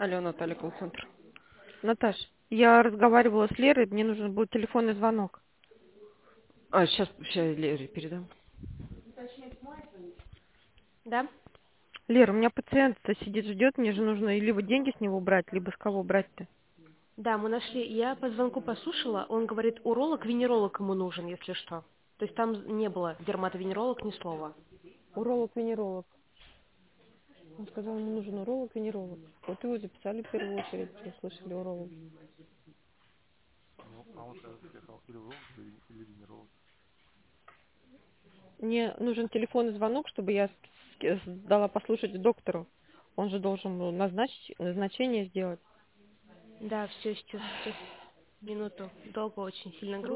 Алло, Наталья, колл-центр. Наташ, я разговаривала с Лерой, мне нужен будет телефонный звонок. Сейчас Лере передам. Да? Лера, у меня пациент-то сидит, ждет, мне же нужно либо деньги с него брать, либо с кого брать-то. Да, мы нашли. Я по звонку послушала, он говорит, уролог, венеролог ему нужен, если что. То есть там не было дерматовенеролог ни слова. Уролог-венеролог. Он сказал, ему нужен уролог-венеролог. Вот его записали в первую очередь, что услышали уролог. Ну, а он сказал, или уролог, или венеролог. Мне нужен телефонный звонок, чтобы я дала послушать доктору. Он же должен был назначение сделать. Да, все, сейчас, минуту. Долго очень, сильно грустно.